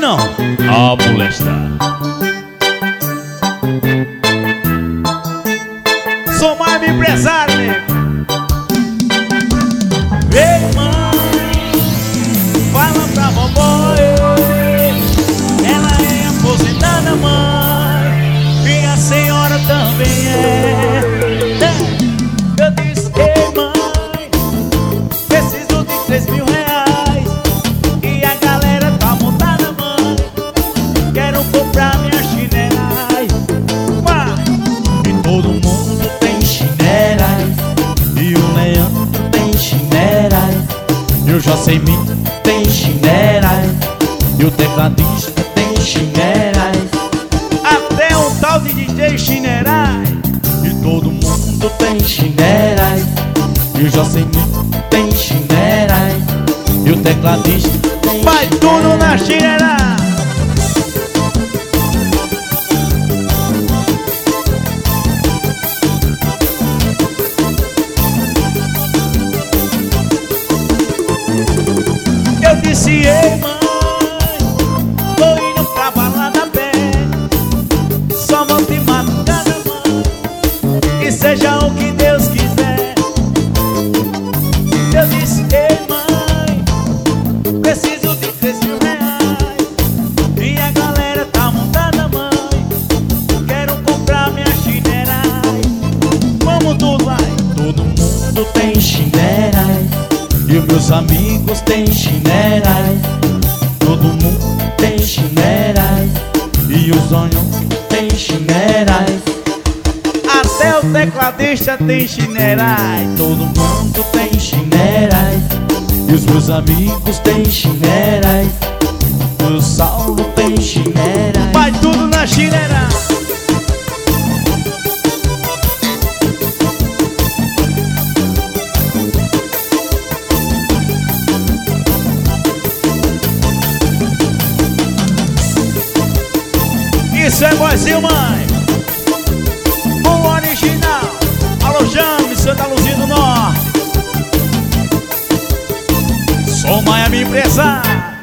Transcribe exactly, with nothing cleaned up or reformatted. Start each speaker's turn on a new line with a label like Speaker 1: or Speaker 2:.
Speaker 1: não? A molestar. Sou mais empresário, nego. Ei, mãe, fala pra vovó, ela é aposentada, mãe, e a senhora também é. Eu disse, ei, mãe, preciso de três mil reais, e a galera tá montada, mãe, quero comprar minhas chinerais. E todo mundo tem chinerais, e o Leandro tem chinerais, e o Josemito tem chinerais, e o tecladista tem chinerais, até o tal de D J chinerais. E todo mundo tem chinerais, e o Josemito tem chinerais, e o tecladista tem. Vai tudo na chinerais. Eu disse, ei, mãe, tô indo pra balada pé, só vou de madrugada, mãe, e seja o que Deus quiser. Eu disse, ei, mãe, preciso de três mil reais, e a galera tá montada, mãe, quero comprar minhas chinerais. Vamos tudo, vai. Todo mundo tem chinerais, e os meus amigos têm chinerais, todo mundo tem chinerais, e o Zonho tem chinerais, até o tecladista tem chinerais. Todo mundo tem chinerais, e os meus amigos têm chinerais, o Saulo tem chinerais. Vai tudo na chinerais. Isso é vozinho, mãe, o original. Alô, Jame, Santa Luzia do Norte. Sou Miami empresário.